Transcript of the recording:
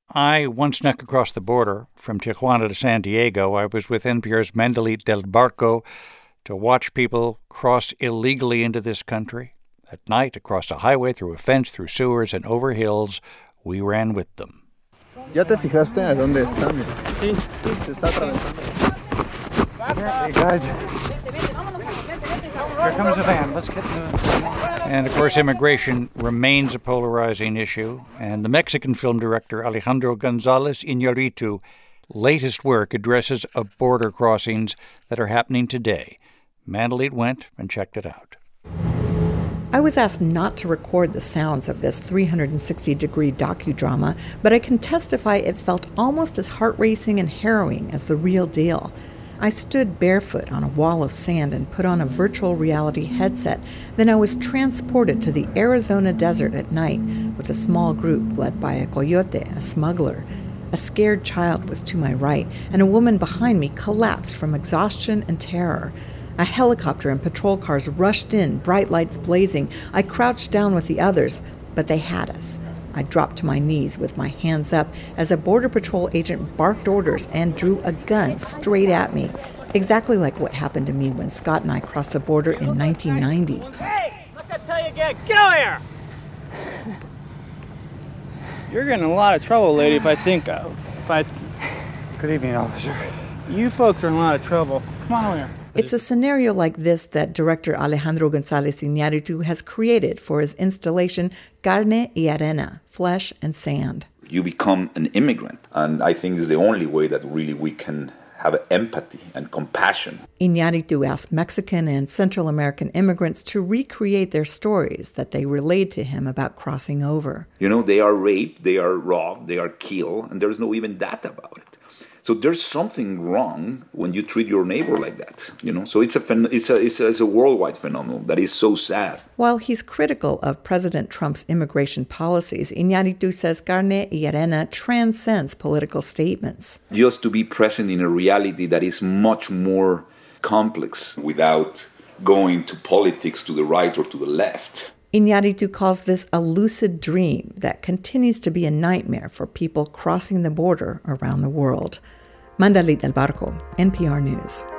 I once snuck across the border from Tijuana to San Diego. I was with NPR's Mandalit del Barco to watch people cross illegally into this country. At night, across a highway, through a fence, through sewers, and over hills, we ran with them. ¿Ya te fijaste a dónde está? Sí. Se está atravesando. Hey, guys. Here comes the van. Let's get to it. And, of course, immigration remains a polarizing issue. And the Mexican film director Alejandro González Iñárritu latest work addresses border crossings that are happening today. Mandalit went and checked it out. I was asked not to record the sounds of this 360-degree docudrama, but I can testify it felt almost as heart-racing and harrowing as the real deal. I stood barefoot on a wall of sand and put on a virtual reality headset. Then I was transported to the Arizona desert at night with a small group led by a coyote, a smuggler. A scared child was to my right, and a woman behind me collapsed from exhaustion and terror. A helicopter and patrol cars rushed in, bright lights blazing. I crouched down with the others, but they had us. I dropped to my knees with my hands up as a Border Patrol agent barked orders and drew a gun straight at me, exactly like what happened to me when Scott and I crossed the border in 1990. Hey, look, I tell you again, get over here! You're getting in a lot of trouble, lady, if I... Good evening, officer. You folks are in a lot of trouble. Come on over here. It's a scenario like this that director Alejandro González Iñárritu has created for his installation Carne y Arena, Flesh and Sand. You become an immigrant, and I think it's the only way that really we can have empathy and compassion. Iñárritu asked Mexican and Central American immigrants to recreate their stories that they relayed to him about crossing over. You know, they are raped, they are robbed, they are killed, and there's no even data about it. So there's something wrong when you treat your neighbor like that, you know. So it's a worldwide phenomenon that is so sad. While he's critical of President Trump's immigration policies, Iñárritu says Carne y Arena transcends political statements. Just to be present in a reality that is much more complex without going to politics to the right or to the left. Iñárritu calls this a lucid dream that continues to be a nightmare for people crossing the border around the world. Mandalit del Barco, NPR News.